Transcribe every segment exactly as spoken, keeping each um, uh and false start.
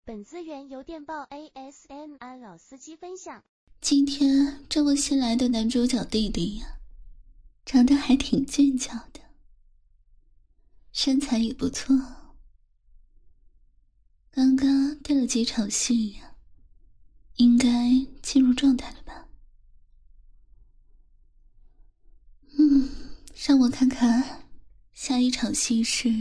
本资源由电报 A S M R 老司机分享。 今天这位新来的男主角弟弟呀、啊，长得还挺俊俏的，身材也不错。刚刚对了几场戏呀、啊，应该进入状态了吧？嗯，让我看看下一场戏是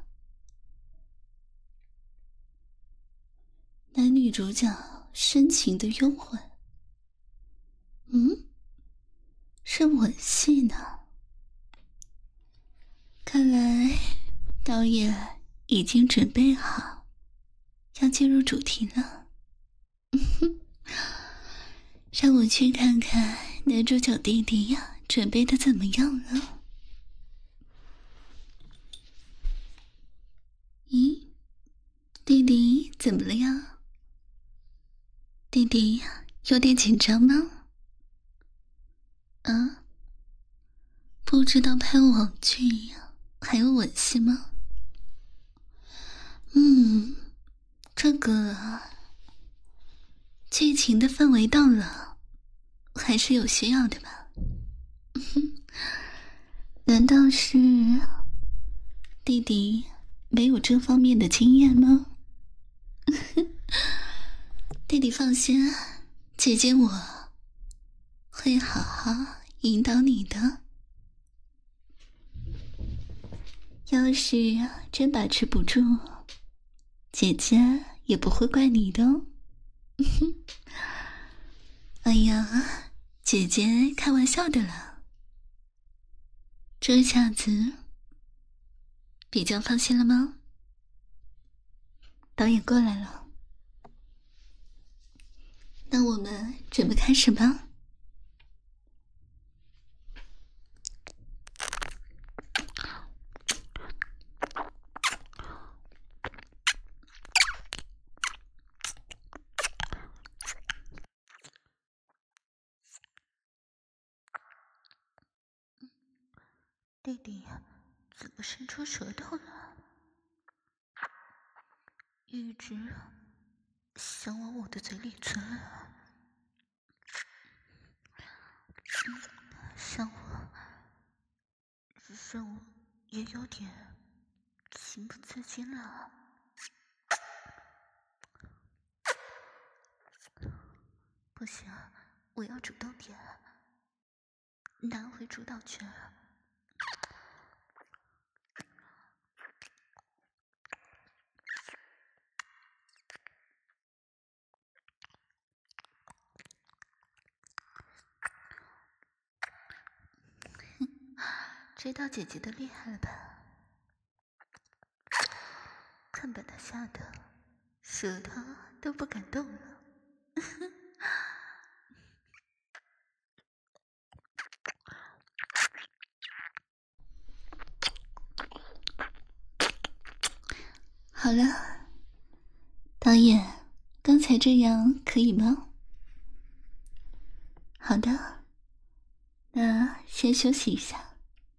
男女主角深情的拥吻。嗯，是吻戏呢。看来导演已经准备好要进入主题了。让我去看看男主角弟弟呀准备的怎么样了。咦，弟弟怎么了呀？弟弟有点紧张吗？啊，不知道拍网剧呀还有吻戏吗？嗯，这个剧情的氛围到了，还是有需要的吧？难道是弟弟没有这方面的经验吗？弟弟放心，姐姐我会好好引导你的。要是真把持不住，姐姐也不会怪你的哦。哎呀，姐姐开玩笑的了。这下子比较放心了吗？导演过来了，那我们准备开始吧。弟弟怎么伸出舌头了？一直想往我的嘴里钻，让我让我也有点情不自禁了。不行，我要主动点，拿回主导权。知道姐姐的厉害了吧？看把她吓得舌头都不敢动了。好了，导演，刚才这样可以吗？好的，那先休息一下。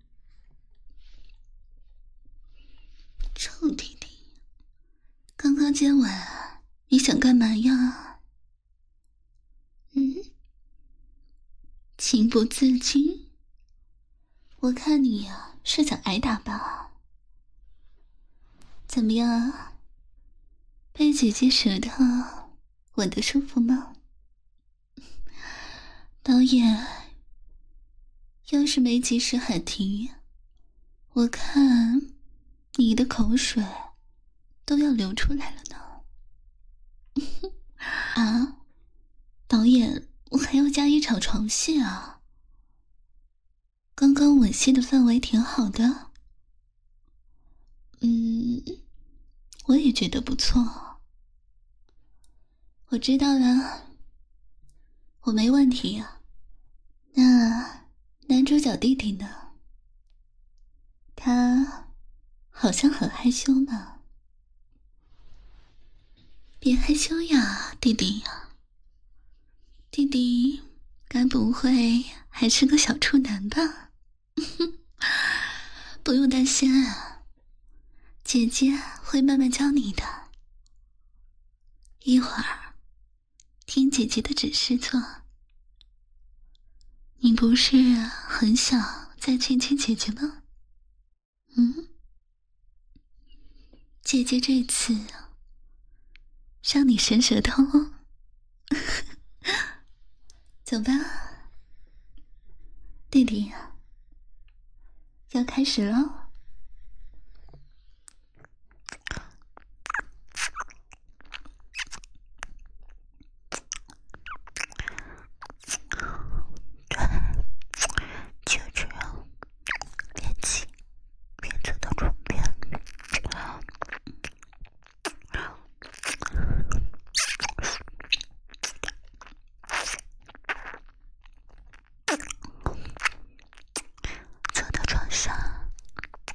臭弟弟，刚刚接吻，你想干嘛呀？嗯，情不自禁？我看你呀，是想挨打吧？怎么样？被姐姐舌头吻得舒服吗？导演，要是没及时喊停，我看你的口水都要流出来了呢。啊，导演，我还要加一场床戏啊。刚刚吻戏的氛围挺好的。嗯，我也觉得不错。我知道了，我没问题呀。那男主角弟弟呢？他好像很害羞呢。别害羞呀，弟弟呀。弟弟该不会还是个小处男吧？不用担心啊，姐姐会慢慢教你的。 一会儿听姐姐的指示做。你不是很想再亲亲姐姐吗？嗯，姐姐这次让你伸舌头哦。走吧，弟弟，要开始了。接着别急，别走到床边。坐到床上，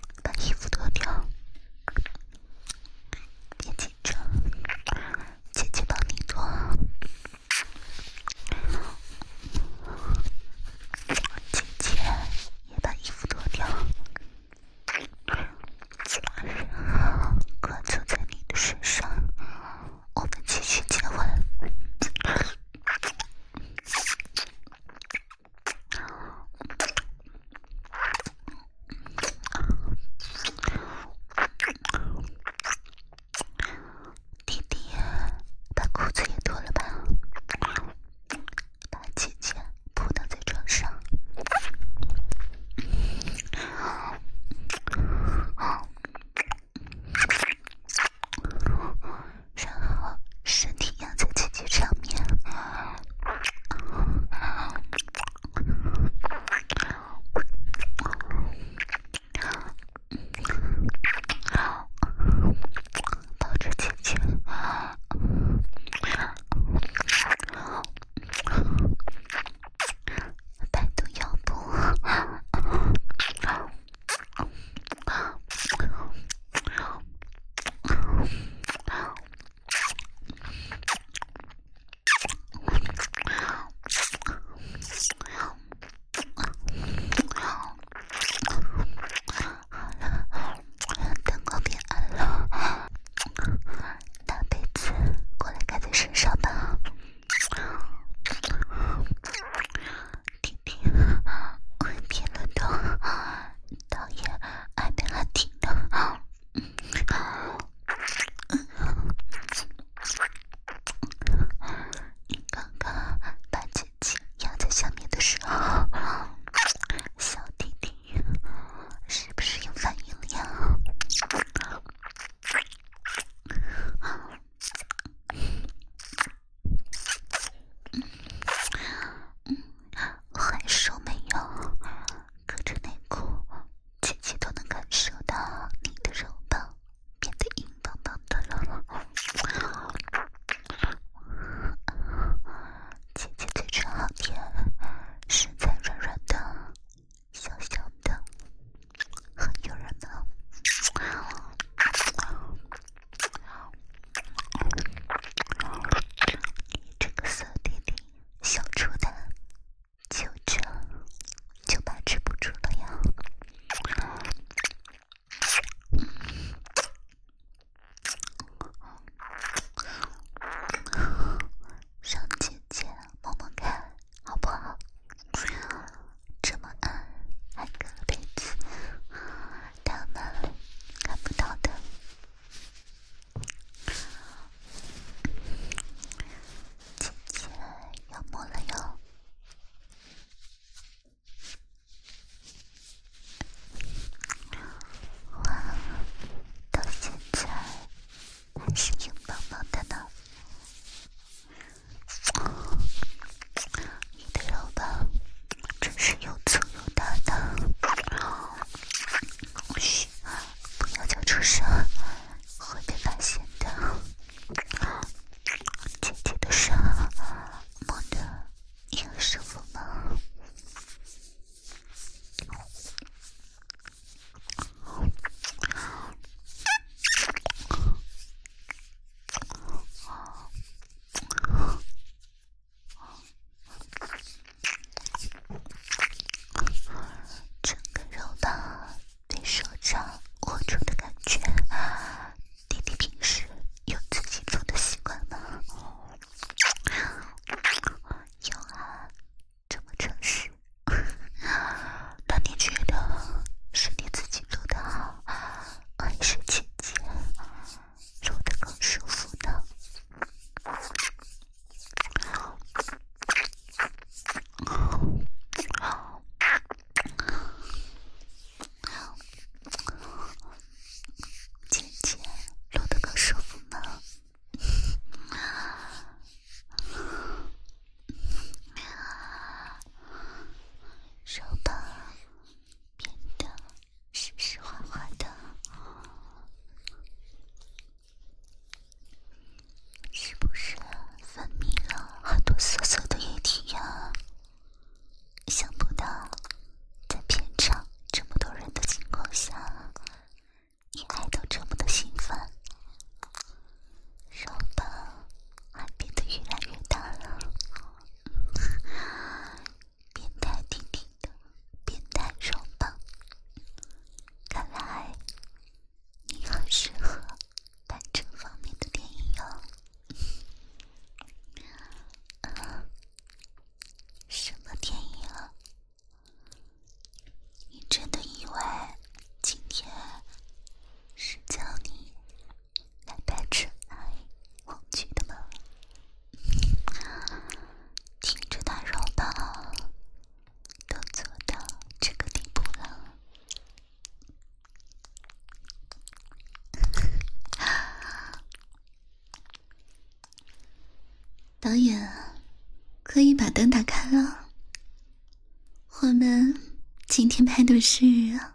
导演，可以把灯打开了。我们今天拍的是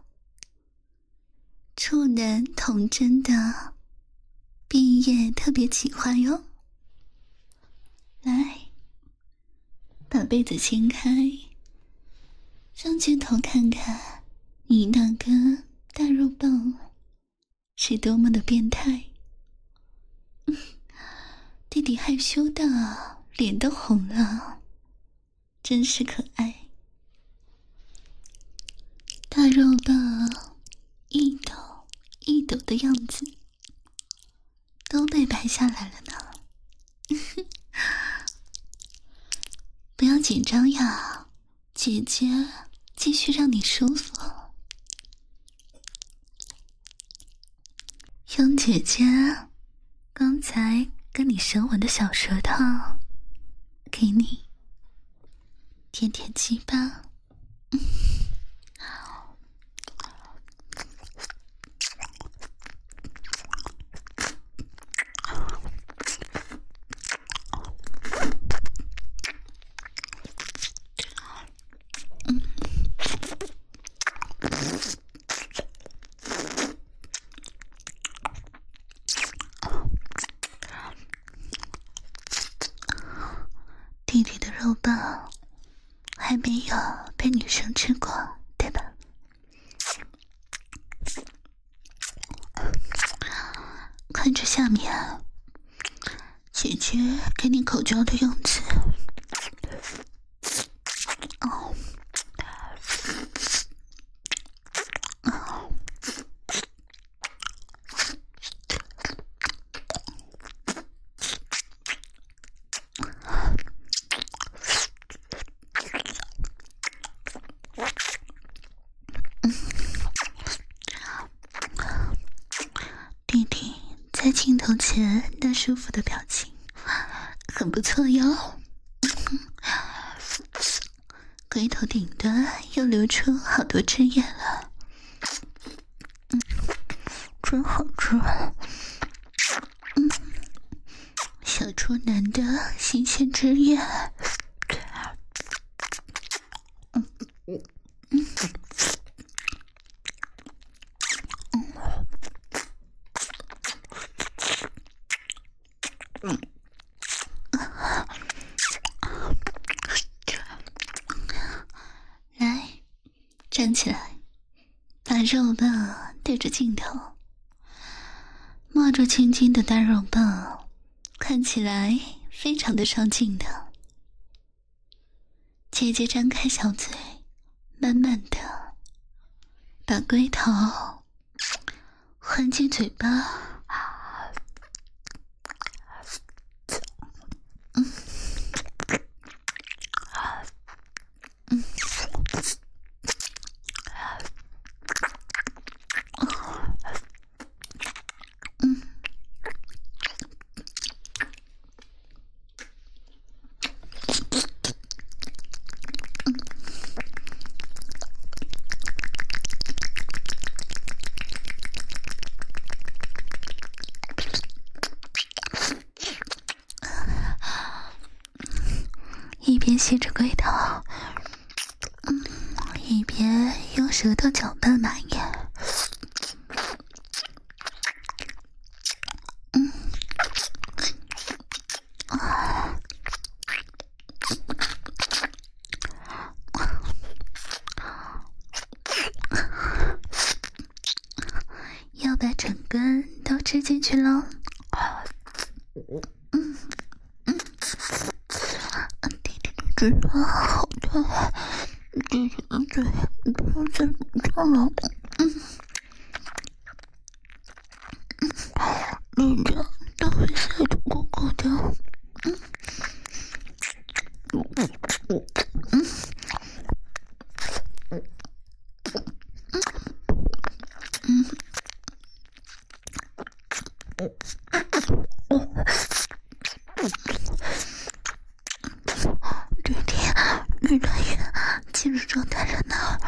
处男童真的毕业特别企划哟。来，把被子掀开，让镜头看看你那根大肉棒是多么的变态。弟弟害羞的脸都红了，真是可爱。大肉棒一抖一抖的样子都被拍下来了呢。不要紧张呀，姐姐继续让你舒服。用姐姐刚才跟你舌吻的小舌头给你舔舔鸡巴。弟弟的肉棒还没有被女生吃过，对吧？看着下面，姐姐给你口交的样子。哦，哦，弟弟在镜头前那舒服的表情很不错哟。龟头顶端又流出好多汁液了，嗯，真好吃。嗯，小处男的新鲜汁液。嗯嗯嗯嗯，来，站起来，把肉棒对着镜头，摸着青筋的大肉棒，看起来非常的上镜的。姐姐张开小嘴，慢慢的把龟头含进嘴巴。嗯嗯嗯，一边吸着龟头，嗯，一边用舌头搅拌马眼。嗯，啊，要把整根都吃进去喽。嗯嗯，弟弟的嘴巴好大，弟弟的嘴不要再不上了。嗯嗯，你的都会塞得鼓鼓的。嗯嗯嗯嗯嗯，弟弟越来越进入状态了呢。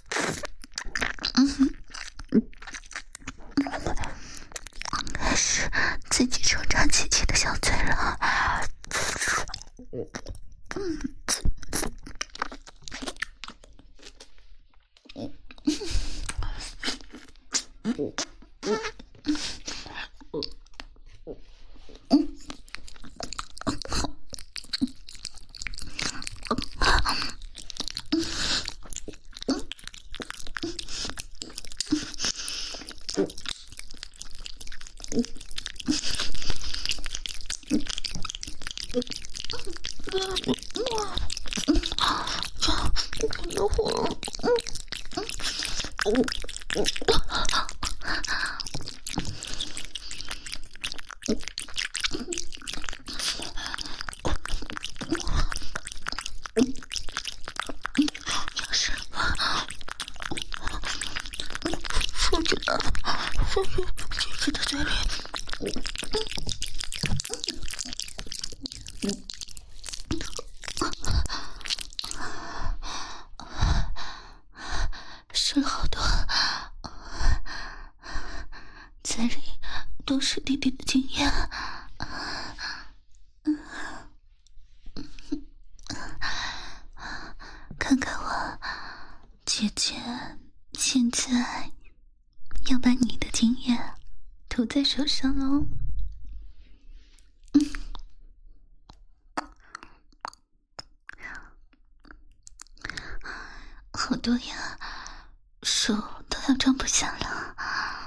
嗯嗯，开始自己抽插姐姐的小嘴了。 水好多，嘴里都是弟弟的经验。看看我，姐姐现在要把你的经验涂在手上喽。好多呀，手都要装不下了。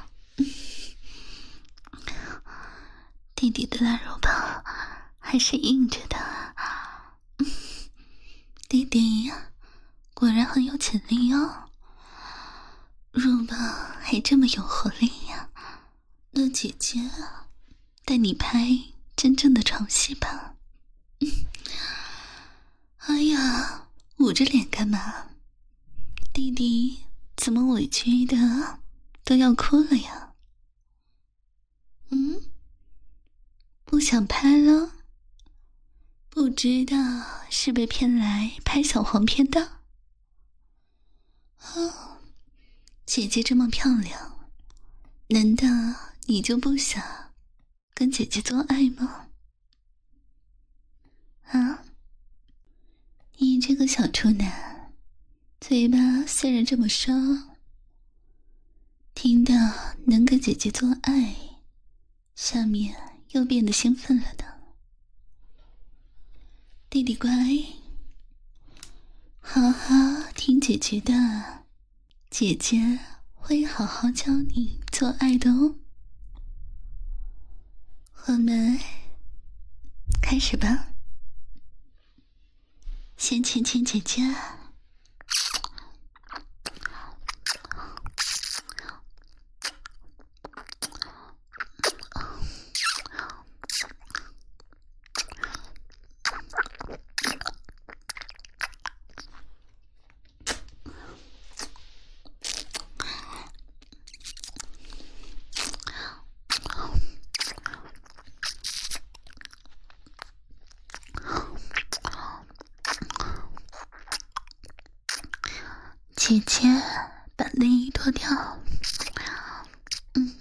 弟弟的腊肉棒还是硬着的。弟弟果然很有潜力哦，肉棒还这么有活力呀。那姐姐带你拍真正的床戏吧。哎呀，捂着脸干嘛？弟弟怎么委屈的都要哭了呀？嗯，不想拍了？不知道是被骗来拍小黄片的？哦，姐姐这么漂亮，难道你就不想跟姐姐做爱吗？啊？你这个小处男，嘴巴虽然这么烧，听到能跟姐姐做爱，下面又变得兴奋了的。弟弟乖，好好听姐姐的，姐姐会好好教你做爱的哦。我们开始吧，先亲亲姐姐。姐姐把内衣脱掉。嗯，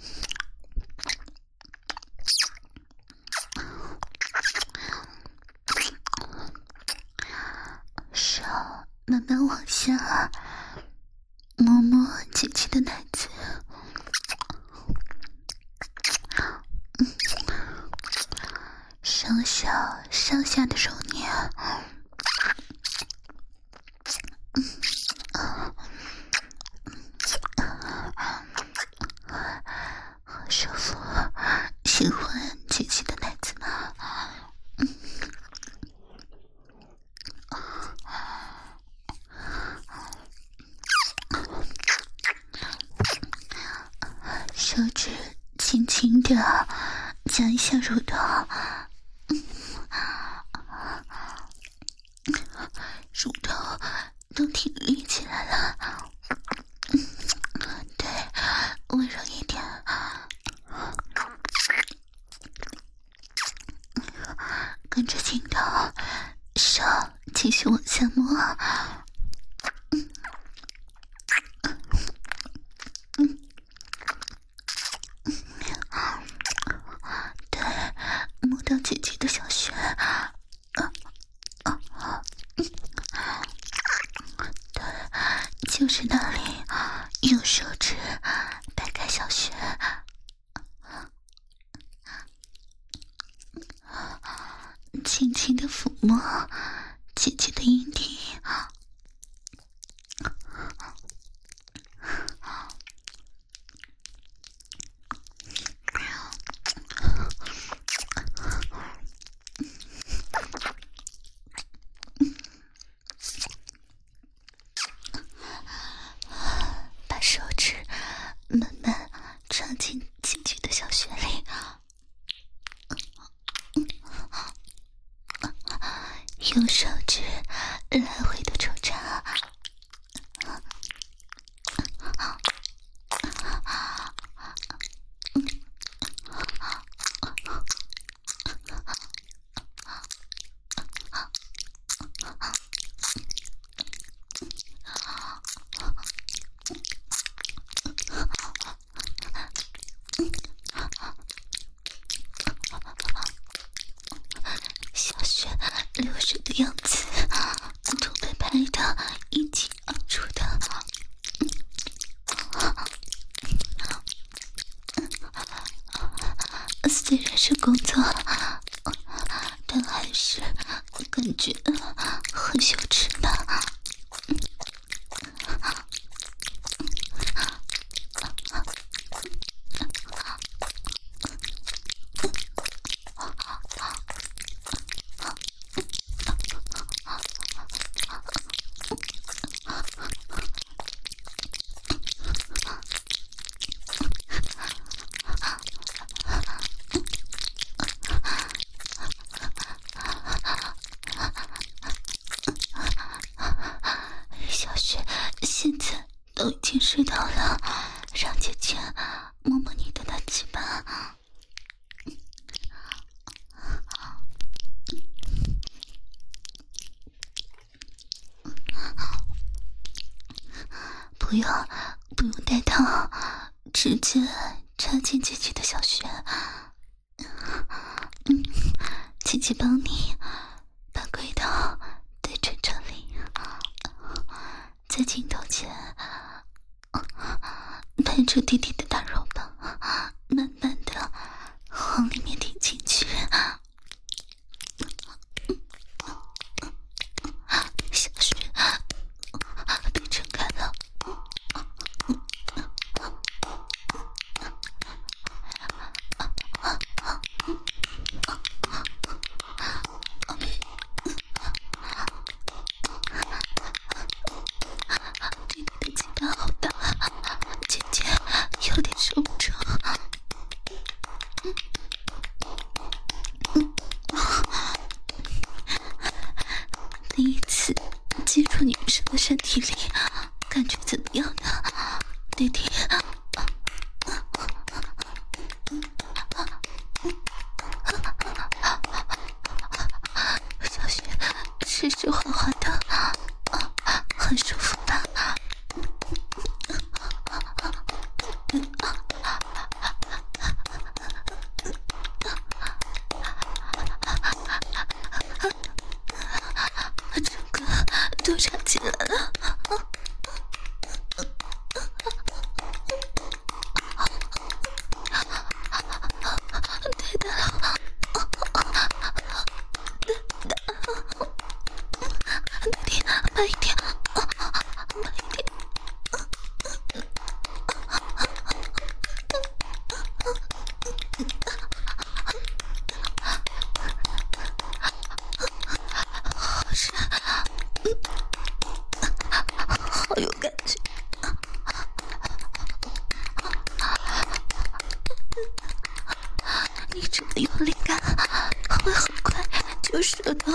手慢慢往下摸摸姐姐的奶子。嗯，上下上下的揉捏。舒服，喜欢姐姐的奶子吗？嗯，手指轻轻的夹一下乳头，嗯，乳头都挺立起来了。嗯，对，温柔一点。跟着劲道，手继续往下摸。嗯嗯嗯，对，摸到姐姐的小穴，啊轻轻的抚摸姐姐的阴蒂。把手指慢慢插进姐姐的小穴里，用手指来回的抽插，小穴流水的样子都被拍得一清二楚的。虽然是工作，但还是感觉很羞耻的。小雪现在都已经睡到了，让姐姐摸摸你的大鸡巴。不用不用戴套，直接插进姐姐的小穴。嗯，姐姐帮你把龟头对准这里，在镜头前拍出弟弟的大肉棒，慢慢的往里面顶进去。小穴被撑开了，弟弟的鸡巴好大，姐姐有点受不住。第一次接触女生的身体里，感觉怎么样呢？弟弟小雪湿湿滑滑的，很舒服吧？整个都插进来了。太大了，弟弟慢一点，慢一点。好深，好有感觉。你这么有力感，会很快就射到。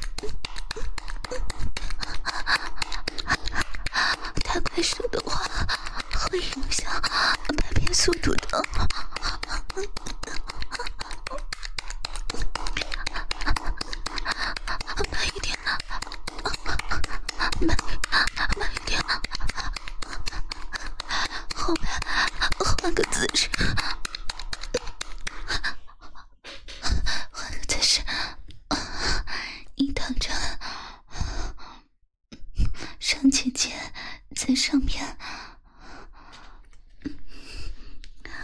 太快射的话，会影响排便速度的。慢一点，慢慢一点。后面换个姿势。换个姿势，你躺着，让姐姐在上面，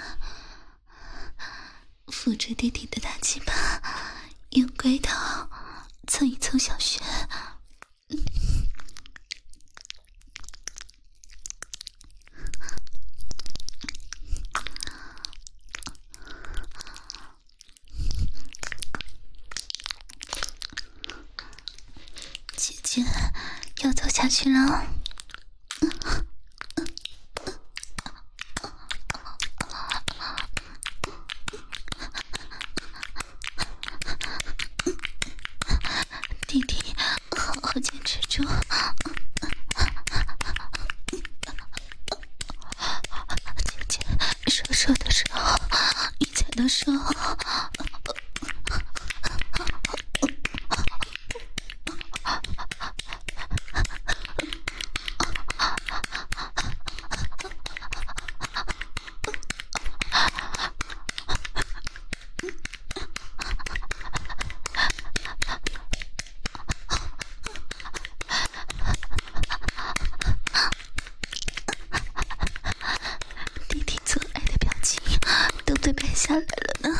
扶着弟弟的大鸡巴，用龟头蹭一蹭小穴。姐姐要走下去了。弟弟好好坚持住。姐姐说说的时候你才能说。都被拍下来了呢。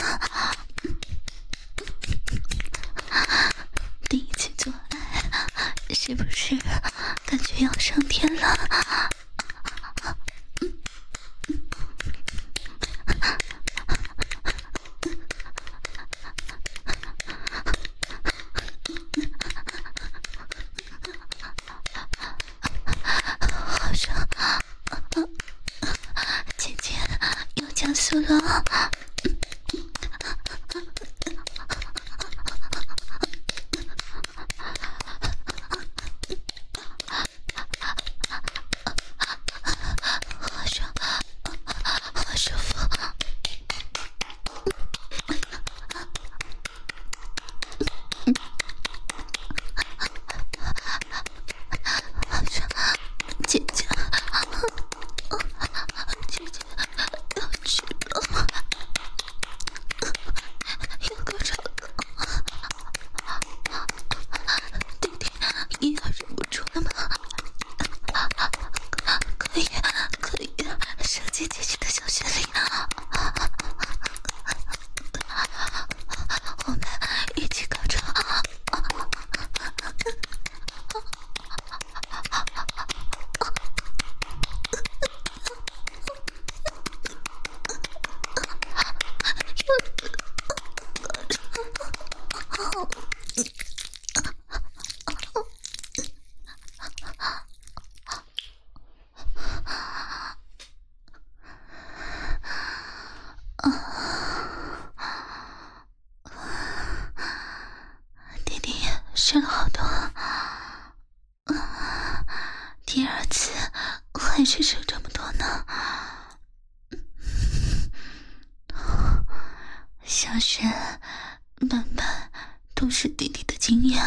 第一次做爱，是不是感觉要上天了？好爽！姐姐要加速了。姐姐，姐姐要去了，有多少个？弟弟，你要忍不住了吗？可以，可以，射进姐姐的小穴里。我们一起高潮。弟弟射了好多，第二次还是射这么多呢。小雪慢慢都是弟弟的经验，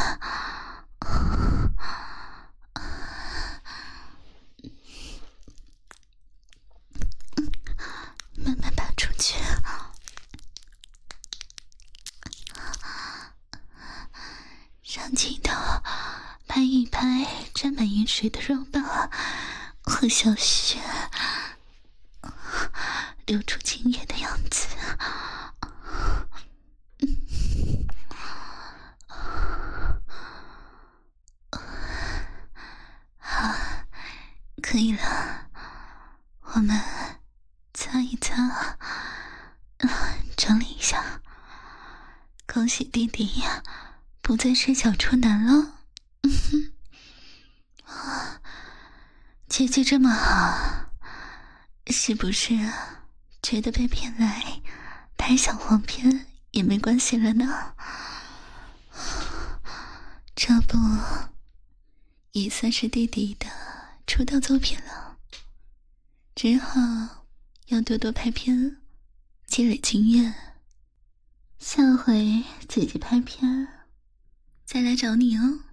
慢慢拔出去。让镜头拍一拍沾满饮水的肉棒和小雪流出精液的样子。好，可以了，我们擦一擦，整理一下。恭喜弟弟呀，不再是小处男了。嗯哼，姐姐这么好，是不是觉得被骗来拍小黄片也没关系了呢？这不也算是弟弟的出道作品了，只好要多多拍片积累经验，下回姐姐拍片再来找你哦。